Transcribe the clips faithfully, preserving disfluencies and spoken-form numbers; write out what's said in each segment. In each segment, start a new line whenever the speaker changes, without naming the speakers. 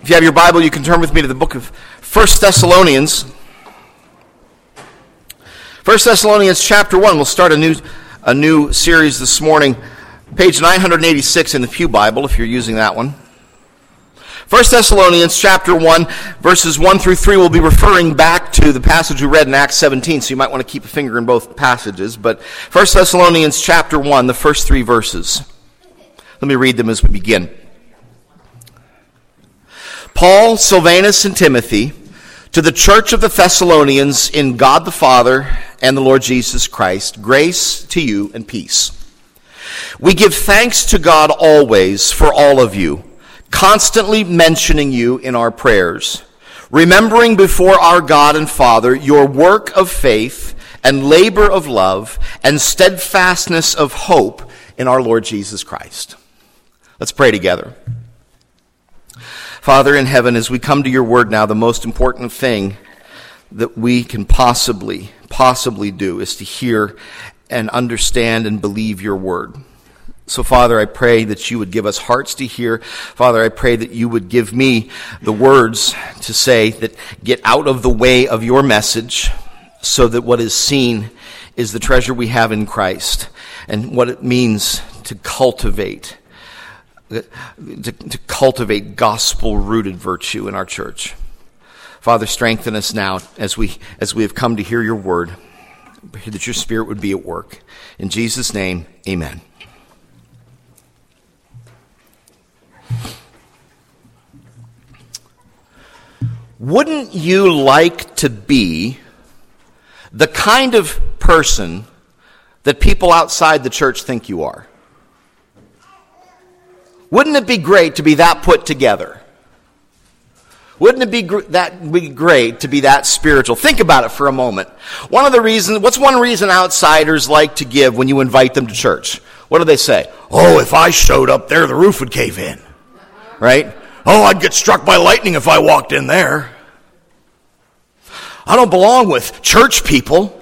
If you have your Bible, you can turn with me to the book of First Thessalonians. First Thessalonians chapter one. We'll start a new a new series this morning. Page nine eighty-six in the Pew Bible, if you're using that one. First Thessalonians chapter one, verses one through three. We'll be referring back to the passage we read in Acts seventeen, so you might want to keep a finger in both passages. But First Thessalonians chapter one, the first three verses. Let me read them as we begin. Paul, Silvanus, and Timothy, to the church of the Thessalonians in God the Father and the Lord Jesus Christ, grace to you and peace. We give thanks to God always for all of you, constantly mentioning you in our prayers, remembering before our God and Father your work of faith and labor of love and steadfastness of hope in our Lord Jesus Christ. Let's pray together. Father in heaven, as we come to your word now, the most important thing that we can possibly, possibly do is to hear and understand and believe your word. So, Father, I pray that you would give us hearts to hear. Father, I pray that you would give me the words to say that get out of the way of your message so that what is seen is the treasure we have in Christ and what it means to cultivate To, to cultivate gospel-rooted virtue in our church. Father, strengthen us now as we as we have come to hear your word, that your Spirit would be at work. In Jesus' name, amen. Wouldn't you like to be the kind of person that people outside the church think you are? Wouldn't it be great to be that put together? Wouldn't it be gr- that be great to be that spiritual? Think about it for a moment. One of the reasons, what's one reason outsiders like to give when you invite them to church? What do they say? Oh, if I showed up there, the roof would cave in. Right? Oh, I'd get struck by lightning if I walked in there. I don't belong with church people.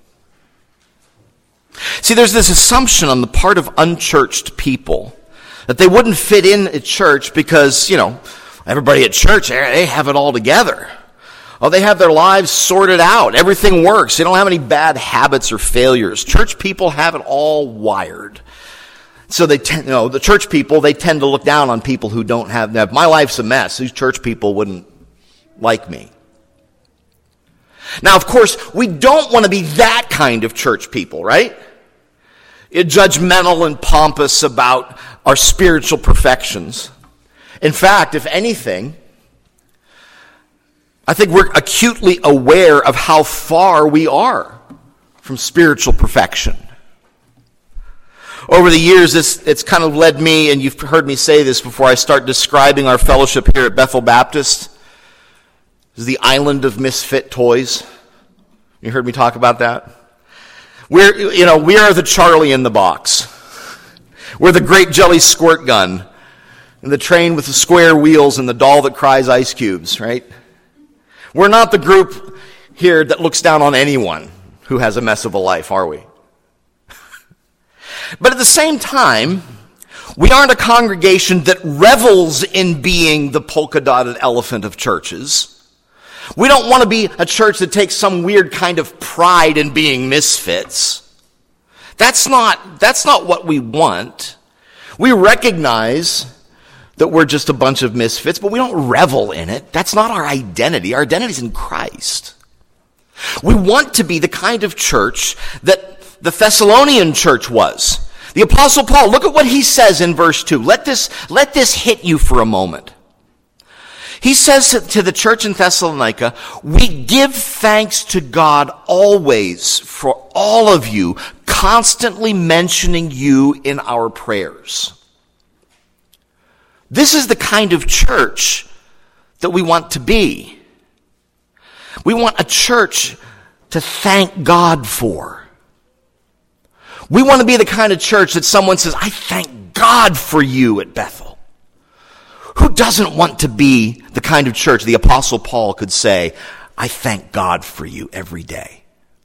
See, there's this assumption on the part of unchurched people that they wouldn't fit in at church because, you know, everybody at church, they have it all together. Oh, they have their lives sorted out. Everything works. They don't have any bad habits or failures. Church people have it all wired. So they tend, you know, the church people, they tend to look down on people who don't have that. My life's a mess. These church people wouldn't like me. Now, of course, we don't want to be that kind of church people, right? Judgmental and pompous about our spiritual perfections. In fact, if anything, I think we're acutely aware of how far we are from spiritual perfection. Over the years, this, it's kind of led me, and you've heard me say this before I start describing our fellowship here at Bethel Baptist, is the island of misfit toys. You heard me talk about that? We're, you know, we are the Charlie in the box. We're the great jelly squirt gun, and the train with the square wheels and the doll that cries ice cubes, right? We're not the group here that looks down on anyone who has a mess of a life, are we? But at the same time, we aren't a congregation that revels in being the polka-dotted elephant of churches. We don't want to be a church that takes some weird kind of pride in being misfits. That's not, that's not what we want. We recognize that we're just a bunch of misfits, but we don't revel in it. That's not our identity. Our identity is in Christ. We want to be the kind of church that the Thessalonian church was. The Apostle Paul, look at what he says in verse two. Let this, let this hit you for a moment. He says to the church in Thessalonica, we give thanks to God always for all of you, constantly mentioning you in our prayers. This is the kind of church that we want to be. We want a church to thank God for. We want to be the kind of church that someone says, I thank God for you at Bethel. Who doesn't want to be the kind of church the Apostle Paul could say, I thank God for you every day?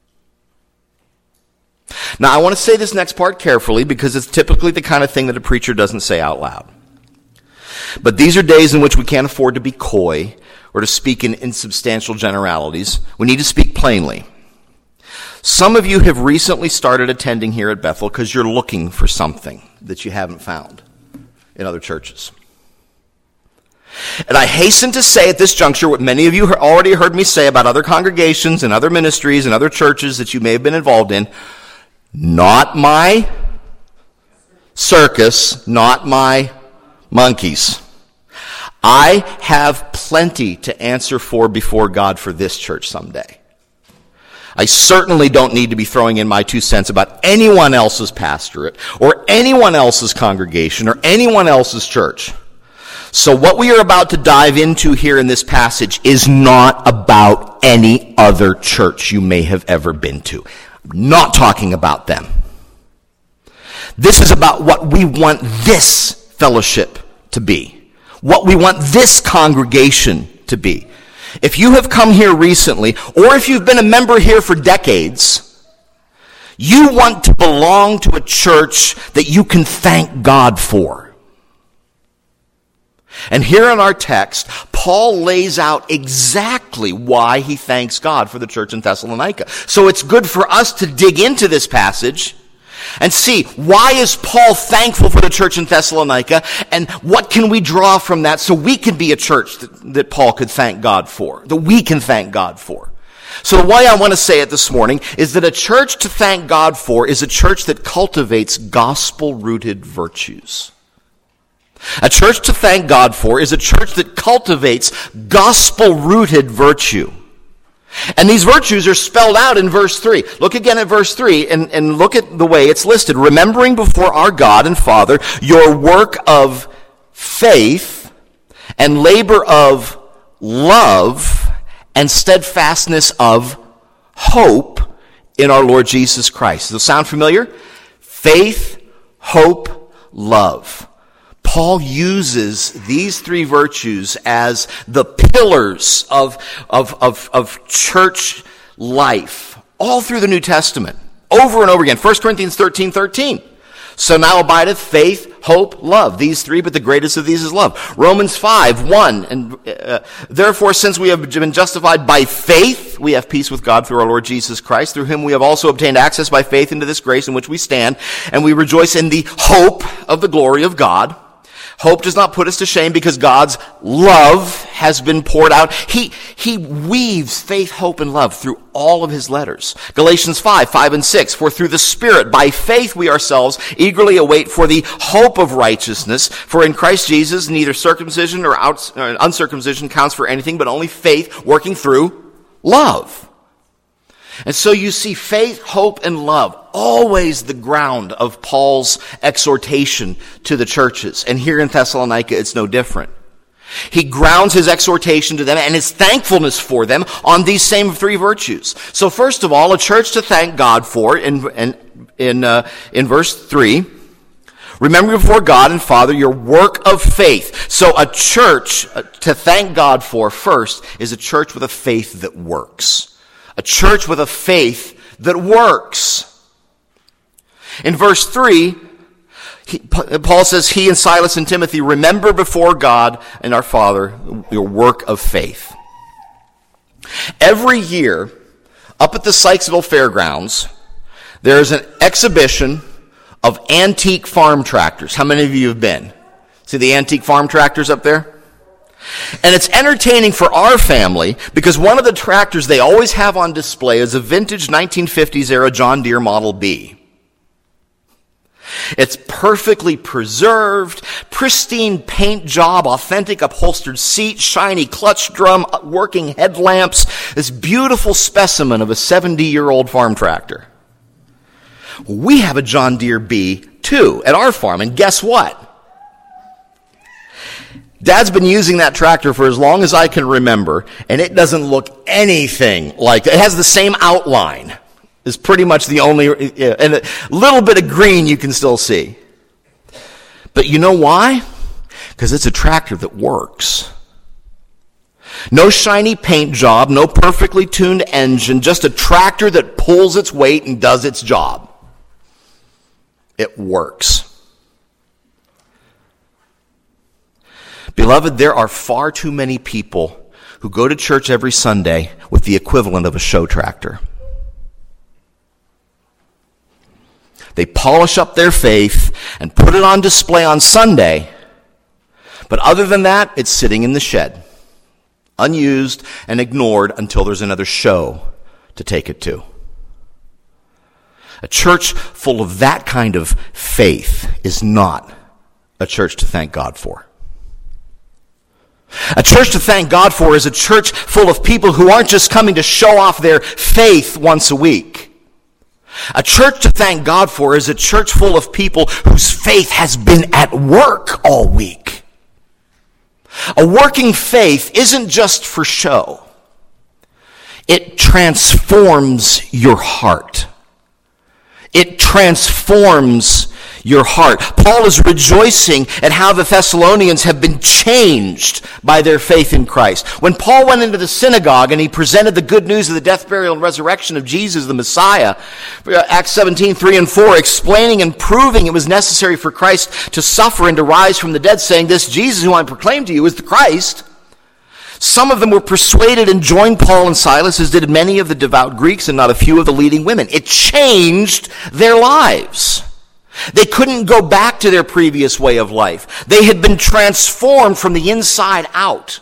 Now, I want to say this next part carefully because it's typically the kind of thing that a preacher doesn't say out loud. But these are days in which we can't afford to be coy or to speak in insubstantial generalities. We need to speak plainly. Some of you have recently started attending here at Bethel because you're looking for something that you haven't found in other churches. And I hasten to say at this juncture what many of you have already heard me say about other congregations and other ministries and other churches that you may have been involved in. Not my circus, not my monkeys. I have plenty to answer for before God for this church someday. I certainly don't need to be throwing in my two cents about anyone else's pastorate or anyone else's congregation or anyone else's church. So what we are about to dive into here in this passage is not about any other church you may have ever been to. I'm not talking about them. This is about what we want this fellowship to be, what we want this congregation to be. If you have come here recently, or if you've been a member here for decades, you want to belong to a church that you can thank God for. And here in our text, Paul lays out exactly why he thanks God for the church in Thessalonica. So it's good for us to dig into this passage and see, why is Paul thankful for the church in Thessalonica, and what can we draw from that so we can be a church that, that Paul could thank God for, that we can thank God for. So the way I want to say it this morning is that a church to thank God for is a church that cultivates gospel-rooted virtues. A church to thank God for is a church that cultivates gospel-rooted virtue. And these virtues are spelled out in verse three. Look again at verse three and, and look at the way it's listed. Remembering before our God and Father your work of faith and labor of love and steadfastness of hope in our Lord Jesus Christ. Does it sound familiar? Faith, hope, love. Paul uses these three virtues as the pillars of, of, of, of church life all through the New Testament, over and over again. First Corinthians thirteen thirteen. So now abideth faith, hope, love. These three, but the greatest of these is love. Romans five one. And uh, therefore, since we have been justified by faith, we have peace with God through our Lord Jesus Christ, through whom we have also obtained access by faith into this grace in which we stand, and we rejoice in the hope of the glory of God. Hope does not put us to shame because God's love has been poured out. He, he weaves faith, hope, and love through all of his letters. Galatians five, five and six. For through the Spirit, by faith we ourselves eagerly await for the hope of righteousness. For in Christ Jesus, neither circumcision or uncircumcision counts for anything, but only faith working through love. And so you see faith, hope, and love, always the ground of Paul's exhortation to the churches. And here in Thessalonica, it's no different. He grounds his exhortation to them and his thankfulness for them on these same three virtues. So first of all, a church to thank God for in, in, in, uh, in verse three. Remember before God and Father your work of faith. So a church to thank God for first is a church with a faith that works. A church with a faith that works. In verse three, he, Paul says, he and Silas and Timothy remember before God and our Father your work of faith. Every year, up at the Sykesville Fairgrounds, there's an exhibition of antique farm tractors. How many of you have been? See the antique farm tractors up there? And it's entertaining for our family because one of the tractors they always have on display is a vintage nineteen fifties era John Deere Model B. It's perfectly preserved, pristine paint job, authentic upholstered seat, shiny clutch drum, working headlamps, this beautiful specimen of a seventy-year-old farm tractor. We have a John Deere B too at our farm, and guess what? Dad's been using that tractor for as long as I can remember, and it doesn't look anything like, it has the same outline. It's pretty much the only, and a little bit of green you can still see. But you know why? Because it's a tractor that works. No shiny paint job, no perfectly tuned engine, just a tractor that pulls its weight and does its job. It works. Beloved, there are far too many people who go to church every Sunday with the equivalent of a show tractor. They polish up their faith and put it on display on Sunday, but other than that, it's sitting in the shed, unused and ignored until there's another show to take it to. A church full of that kind of faith is not a church to thank God for. A church to thank God for is a church full of people who aren't just coming to show off their faith once a week. A church to thank God for is a church full of people whose faith has been at work all week. A working faith isn't just for show. It transforms your heart. It transforms your heart. Paul is rejoicing at how the Thessalonians have been changed by their faith in Christ. When Paul went into the synagogue and he presented the good news of the death, burial, and resurrection of Jesus, the Messiah, Acts seventeen, three and four, explaining and proving it was necessary for Christ to suffer and to rise from the dead, saying, "This Jesus who I proclaim to you is the Christ." Some of them were persuaded and joined Paul and Silas, as did many of the devout Greeks and not a few of the leading women. It changed their lives. They couldn't go back to their previous way of life. They had been transformed from the inside out.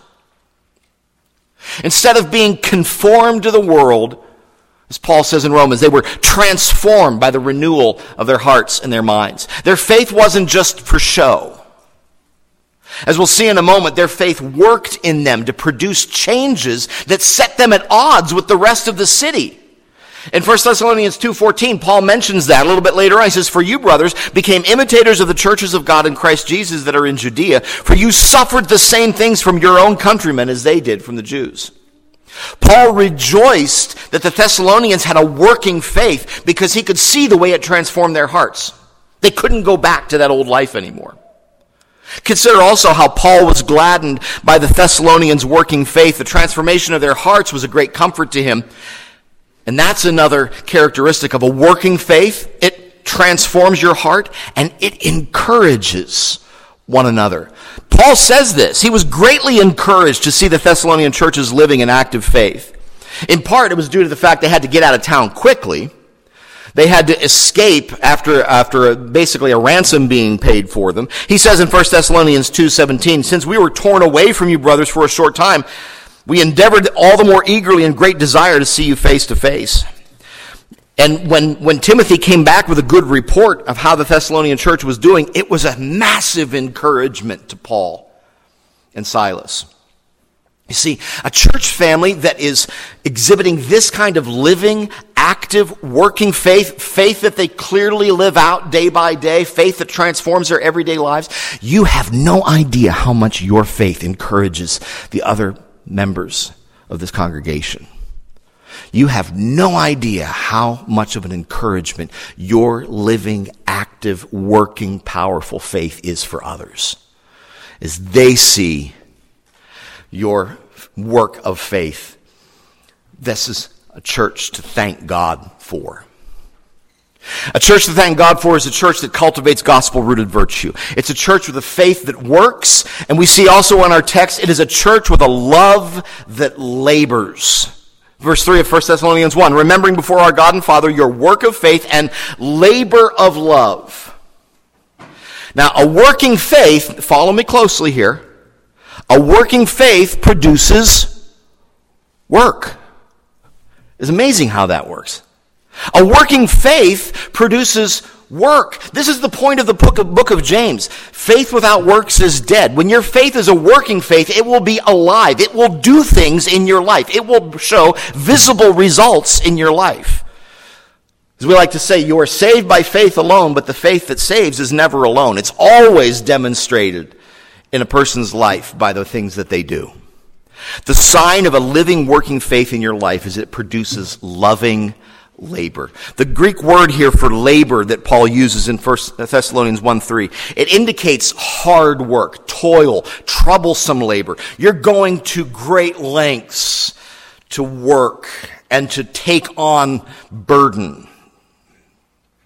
Instead of being conformed to the world, as Paul says in Romans, they were transformed by the renewal of their hearts and their minds. Their faith wasn't just for show. As we'll see in a moment, their faith worked in them to produce changes that set them at odds with the rest of the city. In First Thessalonians two fourteen, Paul mentions that a little bit later on. He says, "For you, brothers, became imitators of the churches of God in Christ Jesus that are in Judea, for you suffered the same things from your own countrymen as they did from the Jews." Paul rejoiced that the Thessalonians had a working faith because he could see the way it transformed their hearts. They couldn't go back to that old life anymore. Consider also how Paul was gladdened by the Thessalonians' working faith. The transformation of their hearts was a great comfort to him. And that's another characteristic of a working faith. It transforms your heart and it encourages one another. Paul says this. He was greatly encouraged to see the Thessalonian churches living in active faith. In part, it was due to the fact they had to get out of town quickly. They had to escape after after a, basically a ransom being paid for them. He says in First Thessalonians two seventeen, "Since we were torn away from you, brothers, for a short time, we endeavored all the more eagerly and great desire to see you face to face." And when, when Timothy came back with a good report of how the Thessalonian church was doing, it was a massive encouragement to Paul and Silas. You see, a church family that is exhibiting this kind of living, active, working faith, faith that they clearly live out day by day, faith that transforms their everyday lives, you have no idea how much your faith encourages the other members of this congregation. You have no idea how much of an encouragement your living, active, working, powerful faith is for others as they see your work of faith. This is a church to thank God for. A church to thank God for is a church that cultivates gospel-rooted virtue. It's a church with a faith that works, and we see also in our text, it is a church with a love that labors. Verse three of First Thessalonians one, "Remembering before our God and Father your work of faith and labor of love." Now, a working faith, follow me closely here, a working faith produces work. It's amazing how that works. A working faith produces work. This is the point of the book of, book of James. Faith without works is dead. When your faith is a working faith, it will be alive. It will do things in your life. It will show visible results in your life. As we like to say, you are saved by faith alone, but the faith that saves is never alone. It's always demonstrated in a person's life by the things that they do. The sign of a living, working faith in your life is it produces loving labor. The Greek word here for labor that Paul uses in First Thessalonians one three, it indicates hard work, toil, troublesome labor. You're going to great lengths to work and to take on burden.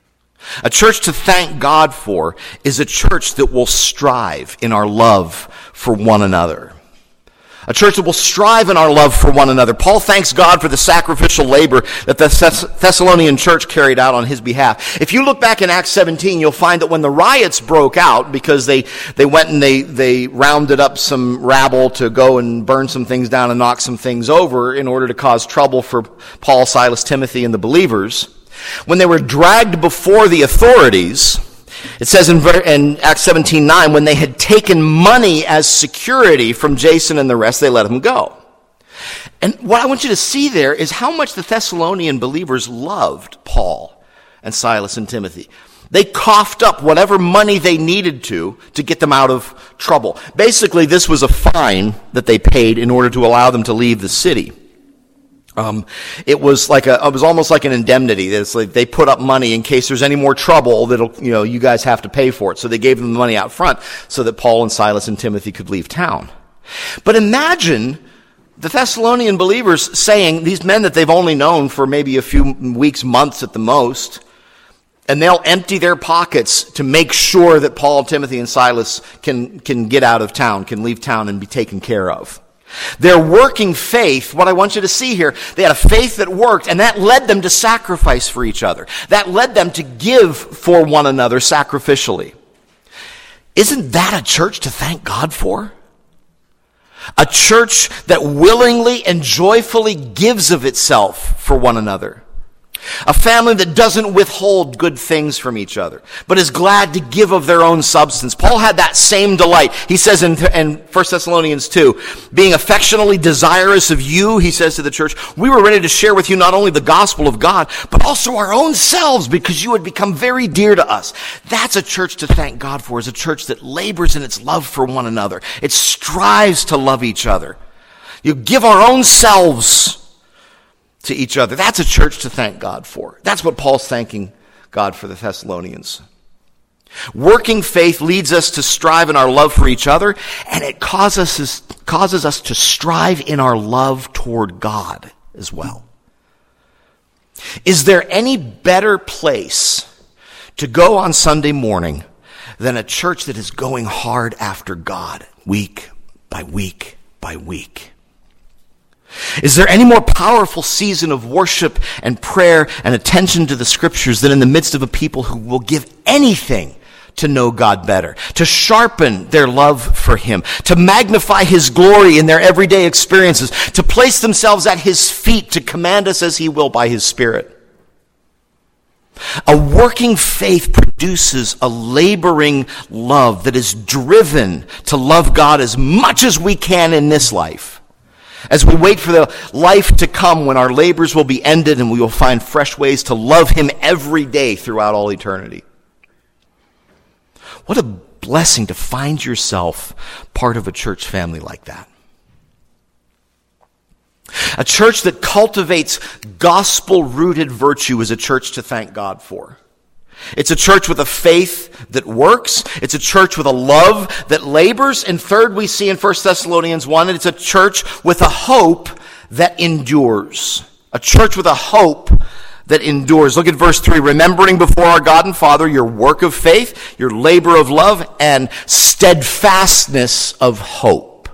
A church to thank God for is a church that will strive in our love for one another. A church that will strive in our love for one another. Paul thanks God for the sacrificial labor that the Thessalonian church carried out on his behalf. If you look back in Acts seventeen, you'll find that when the riots broke out, because they, they went and they, they rounded up some rabble to go and burn some things down and knock some things over in order to cause trouble for Paul, Silas, Timothy, and the believers, when they were dragged before the authorities, it says in, in Acts seventeen nine, when they had taken money as security from Jason and the rest, they let him go. And what I want you to see there is how much the Thessalonian believers loved Paul and Silas and Timothy. They coughed up whatever money they needed to to get them out of trouble. Basically, this was a fine that they paid in order to allow them to leave the city. Um, it was like a, it was almost like an indemnity. It's like they put up money in case there's any more trouble that'll, you know, you guys have to pay for it. So they gave them the money out front so that Paul and Silas and Timothy could leave town. But imagine the Thessalonian believers saying, these men that they've only known for maybe a few weeks, months at the most, and they'll empty their pockets to make sure that Paul, Timothy, and Silas can, can get out of town, can leave town and be taken care of. Their working faith, what I want you to see here, they had a faith that worked, and that led them to sacrifice for each other. That led them to give for one another sacrificially. Isn't that a church to thank God for? A church that willingly and joyfully gives of itself for one another. A family that doesn't withhold good things from each other, but is glad to give of their own substance. Paul had that same delight. He says in, in First Thessalonians two, being affectionately desirous of you, he says to the church, we were ready to share with you not only the gospel of God, but also our own selves, because you had become very dear to us. That's a church to thank God for, is a church that labors in its love for one another. It strives to love each other. You give our own selves to each other. That's a church to thank God for. That's what Paul's thanking God for the Thessalonians. Working faith leads us to strive in our love for each other, and it causes us, causes us to strive in our love toward God as well. Is there any better place to go on Sunday morning than a church that is going hard after God week by week by week? Is there any more powerful season of worship and prayer and attention to the scriptures than in the midst of a people who will give anything to know God better, to sharpen their love for Him, to magnify His glory in their everyday experiences, to place themselves at His feet to command us as He will by His Spirit? A working faith produces a laboring love that is driven to love God as much as we can in this life, as we wait for the life to come when our labors will be ended and we will find fresh ways to love Him every day throughout all eternity. What a blessing to find yourself part of a church family like that. A church that cultivates gospel-rooted virtue is a church to thank God for. It's a church with a faith that works. It's a church with a love that labors. And third, we see in First Thessalonians one, it's a church with a hope that endures. A church with a hope that endures. Look at verse three. Remembering before our God and Father your work of faith, your labor of love, and steadfastness of hope.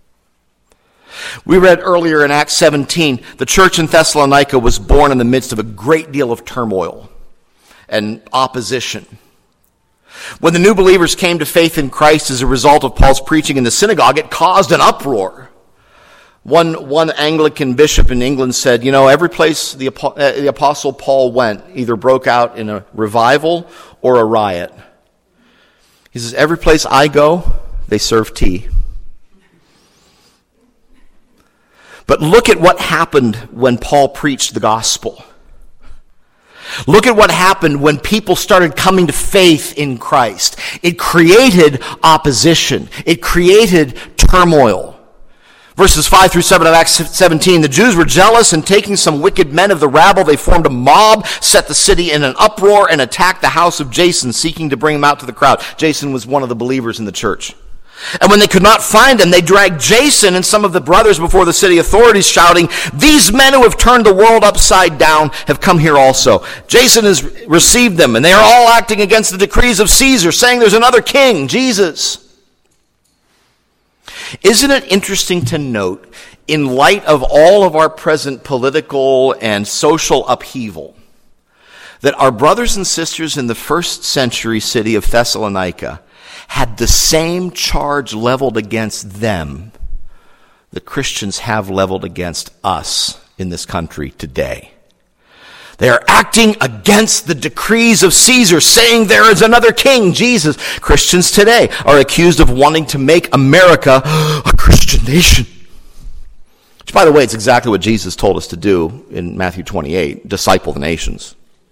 We read earlier in Acts seventeen, the church in Thessalonica was born in the midst of a great deal of turmoil and opposition. When the new believers came to faith in Christ as a result of Paul's preaching in the synagogue, it caused an uproar. One, one Anglican bishop in England said, you know, every place the, uh, the Apostle Paul went either broke out in a revival or a riot. He says, every place I go, they serve tea. But look at what happened when Paul preached the gospel. Look at what happened when people started coming to faith in Christ. It created opposition. It created turmoil. Verses five through seven of Acts seventeen, the Jews were jealous, and taking some wicked men of the rabble, they formed a mob, set the city in an uproar, and attacked the house of Jason, seeking to bring him out to the crowd. Jason was one of the believers in the church. And when they could not find them, they dragged Jason and some of the brothers before the city authorities, shouting, "These men who have turned the world upside down have come here also." Jason has received them, and they are all acting against the decrees of Caesar, saying there's another king, Jesus. Isn't it interesting to note, in light of all of our present political and social upheaval, that our brothers and sisters in the first century city of Thessalonica had the same charge leveled against them that Christians have leveled against us in this country today? They are acting against the decrees of Caesar, saying there is another king, Jesus. Christians today are accused of wanting to make America a Christian nation. Which, by the way, it's exactly what Jesus told us to do in Matthew twenty-eight, disciple the nations.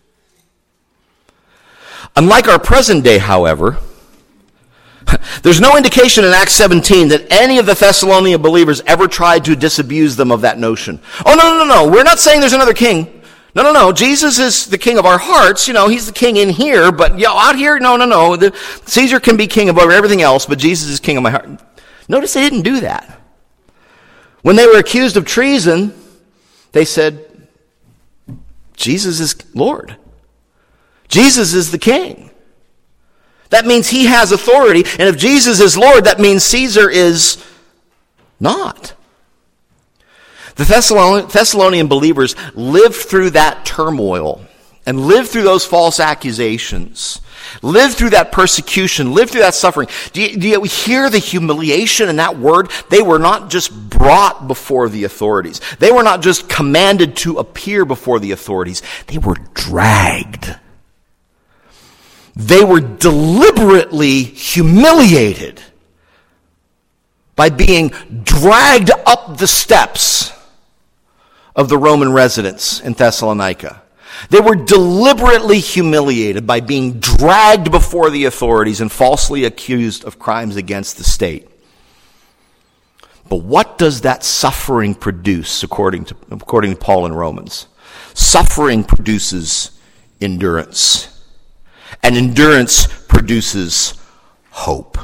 Unlike our present day, however, there's no indication in Acts seventeen that any of the Thessalonian believers ever tried to disabuse them of that notion. Oh, no, no, no, no, we're not saying there's another king. No, no, no, Jesus is the king of our hearts. You know, he's the king in here, but you know, out here, no, no, no. The, Caesar can be king above everything else, but Jesus is king of my heart. Notice they didn't do that. When they were accused of treason, they said, Jesus is Lord. Jesus is the king. That means he has authority, and if Jesus is Lord, that means Caesar is not. The Thessalonian believers lived through that turmoil and lived through those false accusations, lived through that persecution, lived through that suffering. Do you, do you hear the humiliation in that word? They were not just brought before the authorities. They were not just commanded to appear before the authorities. They were dragged. They were deliberately humiliated by being dragged up the steps of the Roman residence in Thessalonica. They were deliberately humiliated by being dragged before the authorities and falsely accused of crimes against the state. But what does that suffering produce, according to, according to Paul in Romans? Suffering produces endurance. And endurance produces hope.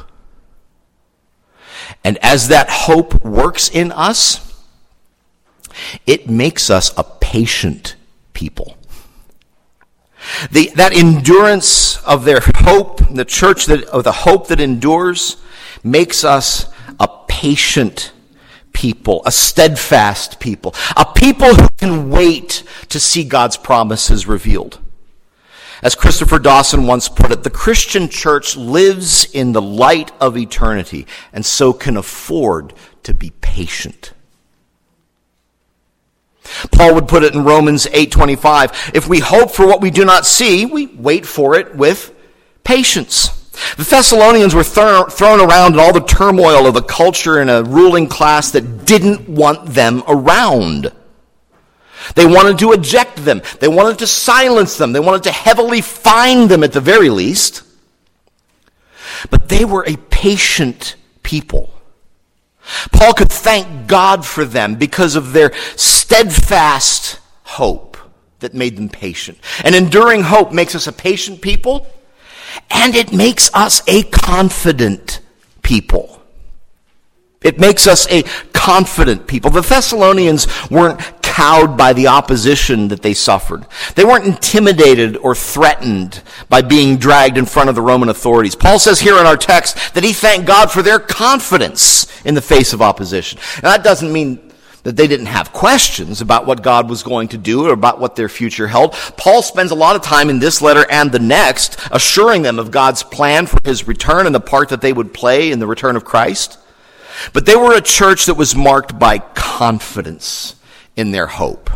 And as that hope works in us, it makes us a patient people. The, that endurance of their hope, the church that, of the hope that endures, makes us a patient people, a steadfast people, a people who can wait to see God's promises revealed. As Christopher Dawson once put it, the Christian church lives in the light of eternity and so can afford to be patient. Paul would put it in Romans eight twenty-five, if we hope for what we do not see, we wait for it with patience. The Thessalonians were thrown, thrown around in all the turmoil of a culture and a ruling class that didn't want them around. They wanted to eject them. They wanted to silence them. They wanted to heavily fine them at the very least. But they were a patient people. Paul could thank God for them because of their steadfast hope that made them patient. And enduring hope makes us a patient people, and it makes us a confident people. It makes us a confident people. The Thessalonians weren't cowed by the opposition that they suffered. They weren't intimidated or threatened by being dragged in front of the Roman authorities. Paul says here in our text that he thanked God for their confidence in the face of opposition. And that doesn't mean that they didn't have questions about what God was going to do or about what their future held. Paul spends a lot of time in this letter and the next assuring them of God's plan for his return and the part that they would play in the return of Christ. But they were a church that was marked by confidence in their hope.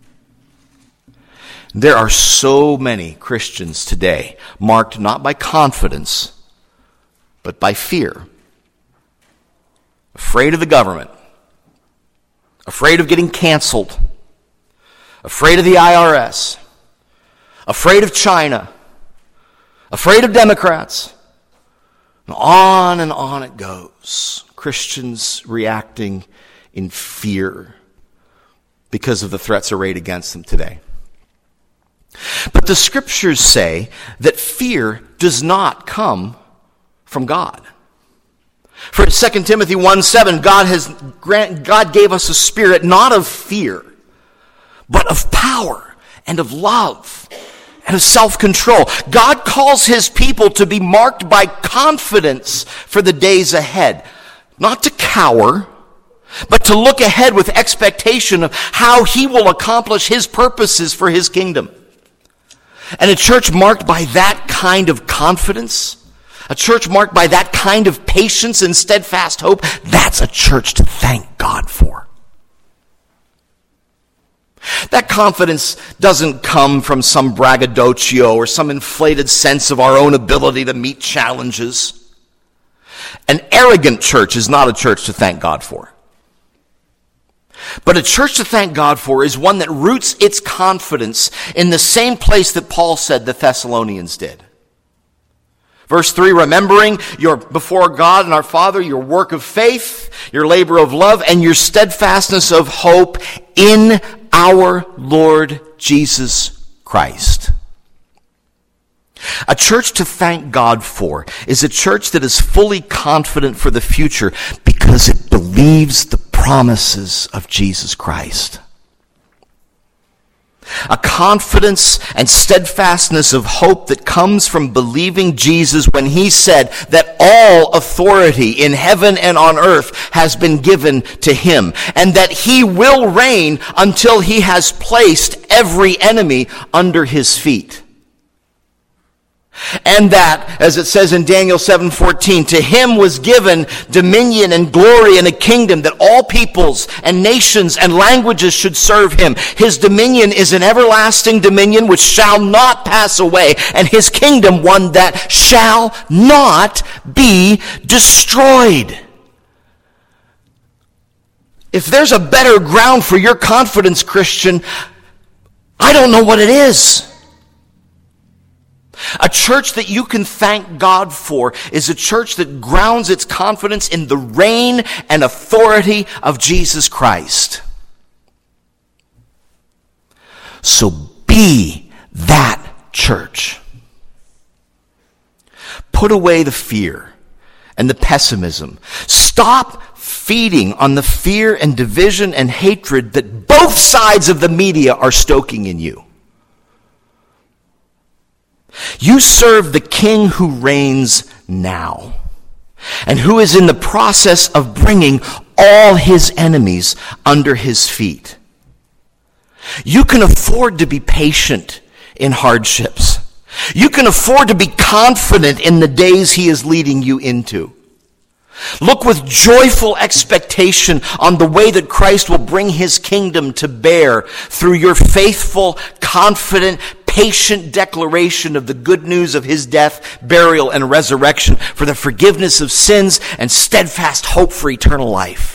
There are so many Christians today marked not by confidence, but by fear. Afraid of the government. Afraid of getting canceled. Afraid of the I R S. Afraid of China. Afraid of Democrats. And on and on it goes. Christians reacting in fear because of the threats arrayed against them today. But the scriptures say that fear does not come from God. For Second Timothy one seven, God has grant, God gave us a spirit not of fear, but of power and of love and of self-control. God calls his people to be marked by confidence for the days ahead. Not to cower, but to look ahead with expectation of how he will accomplish his purposes for his kingdom. And a church marked by that kind of confidence, a church marked by that kind of patience and steadfast hope, that's a church to thank God for. That confidence doesn't come from some braggadocio or some inflated sense of our own ability to meet challenges. An arrogant church is not a church to thank God for. But a church to thank God for is one that roots its confidence in the same place that Paul said the Thessalonians did. Verse three, remembering your before God and our Father, your work of faith, your labor of love, and your steadfastness of hope in our Lord Jesus Christ. A church to thank God for is a church that is fully confident for the future because it believes the promises of Jesus Christ. A confidence and steadfastness of hope that comes from believing Jesus when he said that all authority in heaven and on earth has been given to him, and that he will reign until he has placed every enemy under his feet. And that, as it says in Daniel seven fourteen, to him was given dominion and glory and a kingdom that all peoples and nations and languages should serve him. His dominion is an everlasting dominion which shall not pass away, and his kingdom one that shall not be destroyed. If there's a better ground for your confidence, Christian, I don't know what it is. A church that you can thank God for is a church that grounds its confidence in the reign and authority of Jesus Christ. So be that church. Put away the fear and the pessimism. Stop feeding on the fear and division and hatred that both sides of the media are stoking in you. You serve the King who reigns now, and who is in the process of bringing all his enemies under his feet. You can afford to be patient in hardships. You can afford to be confident in the days he is leading you into. Look with joyful expectation on the way that Christ will bring his kingdom to bear through your faithful, confident, patient declaration of the good news of his death, burial, and resurrection for the forgiveness of sins and steadfast hope for eternal life.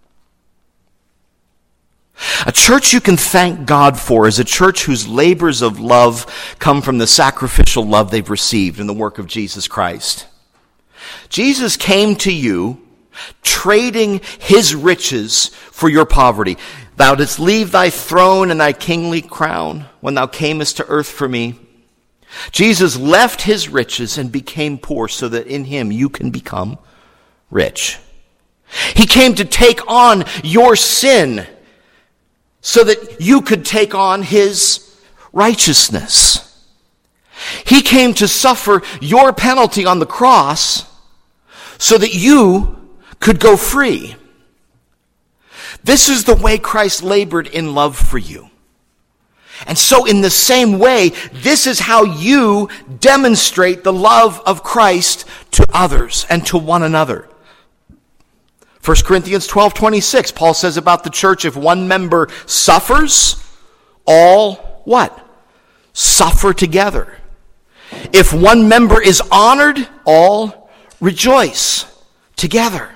A church you can thank God for is a church whose labors of love come from the sacrificial love they've received in the work of Jesus Christ. Jesus came to you trading his riches for your poverty. Thou didst leave thy throne and thy kingly crown when thou camest to earth for me. Jesus left his riches and became poor so that in him you can become rich. He came to take on your sin so that you could take on his righteousness. He came to suffer your penalty on the cross so that you could go free. This is the way Christ labored in love for you. And so in the same way, this is how you demonstrate the love of Christ to others and to one another. First Corinthians twelve twenty-six, Paul says about the church, if one member suffers, all what? Suffer together. If one member is honored, all rejoice together.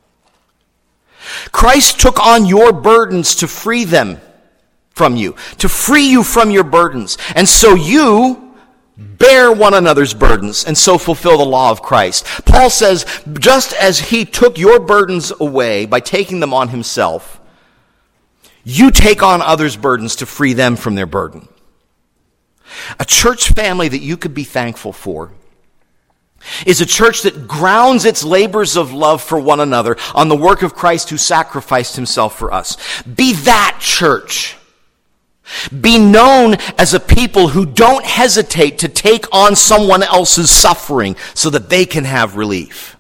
Christ took on your burdens to free them from you, to free you from your burdens. And so you bear one another's burdens and so fulfill the law of Christ. Paul says, just as he took your burdens away by taking them on himself, you take on others' burdens to free them from their burden. A church family that you could be thankful for is a church that grounds its labors of love for one another on the work of Christ who sacrificed himself for us. Be that church. Be known as a people who don't hesitate to take on someone else's suffering so that they can have relief.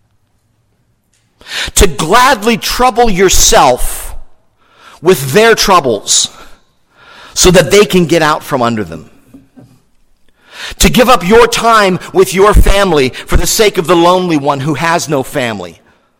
To gladly trouble yourself with their troubles so that they can get out from under them. To give up your time with your family for the sake of the lonely one who has no family.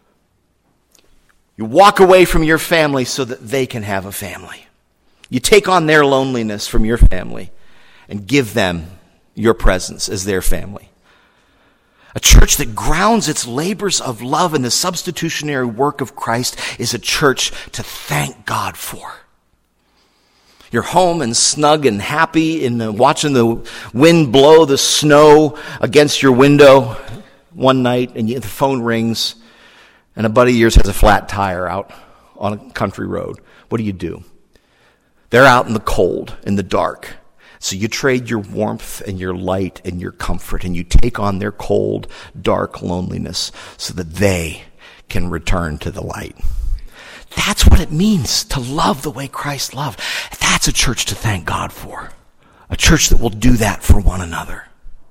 You walk away from your family so that they can have a family. You take on their loneliness from your family and give them your presence as their family. A church that grounds its labors of love in the substitutionary work of Christ is a church to thank God for. You're home and snug and happy in the, watching the wind blow the snow against your window one night, and you, the phone rings, and a buddy of yours has a flat tire out on a country road. What do you do? They're out in the cold, in the dark. So you trade your warmth and your light and your comfort, and you take on their cold, dark loneliness so that they can return to the light. That's what it means to love the way Christ loved. That's a church to thank God for. A church that will do that for one another.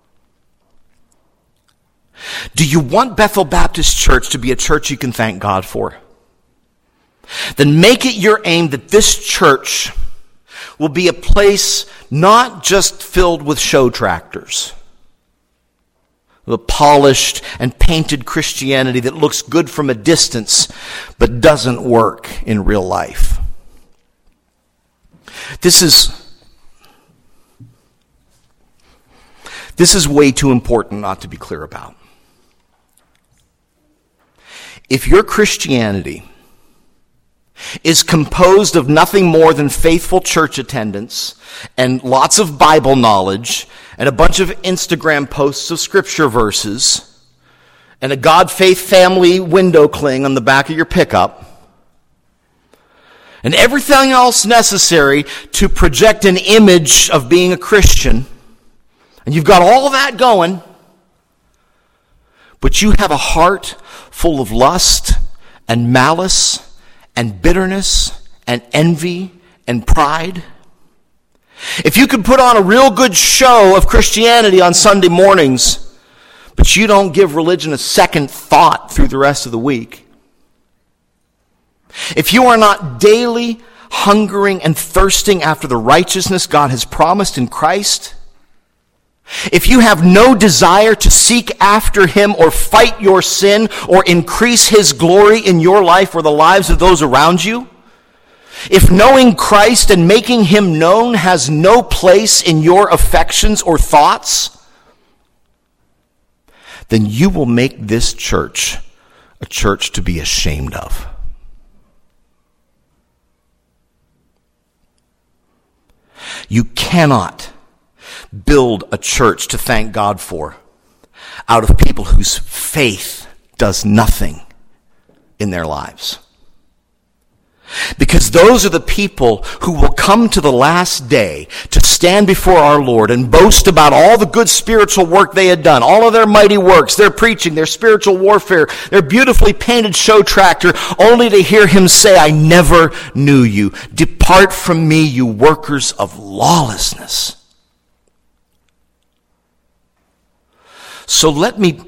Do you want Bethel Baptist Church to be a church you can thank God for? Then make it your aim that this church will be a place not just filled with show tractors, the polished and painted Christianity that looks good from a distance but doesn't work in real life. This is this is way too important not to be clear about. If your Christianity is composed of nothing more than faithful church attendance and lots of Bible knowledge and a bunch of Instagram posts of scripture verses and a God Faith Family window cling on the back of your pickup and everything else necessary to project an image of being a Christian, and you've got all that going, but you have a heart full of lust and malice and bitterness and envy and pride. If you could put on a real good show of Christianity on Sunday mornings, but you don't give religion a second thought through the rest of the week, if you are not daily hungering and thirsting after the righteousness God has promised in Christ, if you have no desire to seek after him or fight your sin or increase his glory in your life or the lives of those around you, if knowing Christ and making him known has no place in your affections or thoughts, then you will make this church a church to be ashamed of. You cannot build a church to thank God for out of people whose faith does nothing in their lives. Because those are the people who will come to the last day to stand before our Lord and boast about all the good spiritual work they had done, all of their mighty works, their preaching, their spiritual warfare, their beautifully painted show tractor, only to hear him say, "I never knew you. Depart from me, you workers of lawlessness." So let me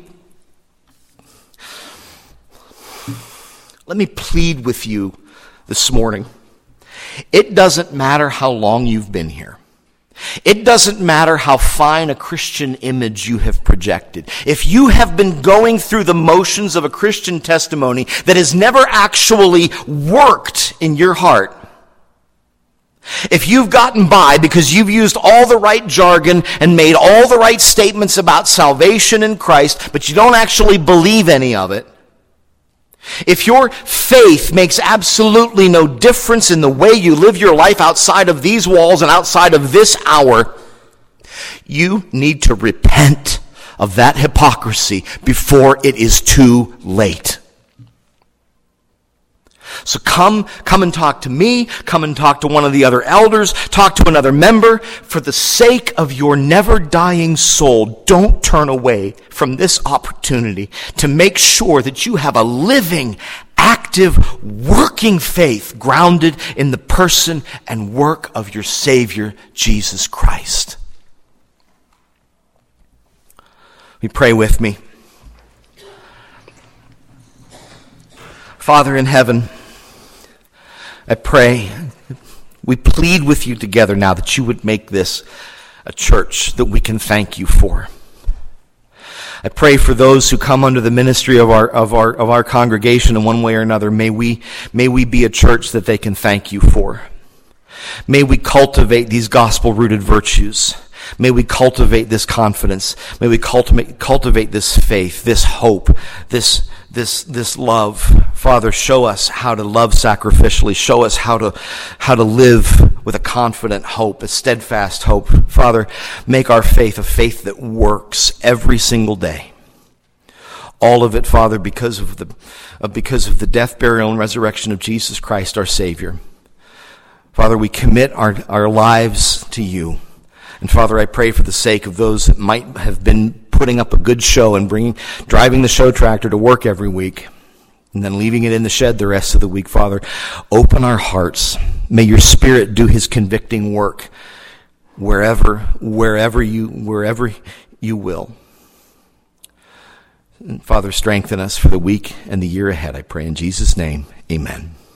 let me plead with you this morning. It doesn't matter how long you've been here. It doesn't matter how fine a Christian image you have projected. If you have been going through the motions of a Christian testimony that has never actually worked in your heart, if you've gotten by because you've used all the right jargon and made all the right statements about salvation in Christ, but you don't actually believe any of it, if your faith makes absolutely no difference in the way you live your life outside of these walls and outside of this hour, you need to repent of that hypocrisy before it is too late. So come, come and talk to me, come and talk to one of the other elders, talk to another member. For the sake of your never-dying soul, don't turn away from this opportunity to make sure that you have a living, active, working faith grounded in the person and work of your Savior, Jesus Christ. We pray with me. Father in heaven, I pray, we plead with you together now that you would make this a church that we can thank you for. I pray for those who come under the ministry of our of our of our congregation in one way or another. May we may we be a church that they can thank you for. May we cultivate these gospel-rooted virtues. May we cultivate this confidence. May we cultivate cultivate this faith, this hope, this this this love. Father, show us how to love sacrificially. Show us how to how to live with a confident hope, a steadfast hope. Father, make our faith a faith that works every single day. All of it, Father, because of the uh, because of the death, burial, and resurrection of Jesus Christ, our Savior. Father, we commit our, our lives to you. And Father, I pray for the sake of those that might have been putting up a good show and bringing, driving the show tractor to work every week and then leaving it in the shed the rest of the week. Father, open our hearts. May your Spirit do his convicting work wherever, wherever you, wherever you will. And Father, strengthen us for the week and the year ahead. I pray in Jesus' name. Amen.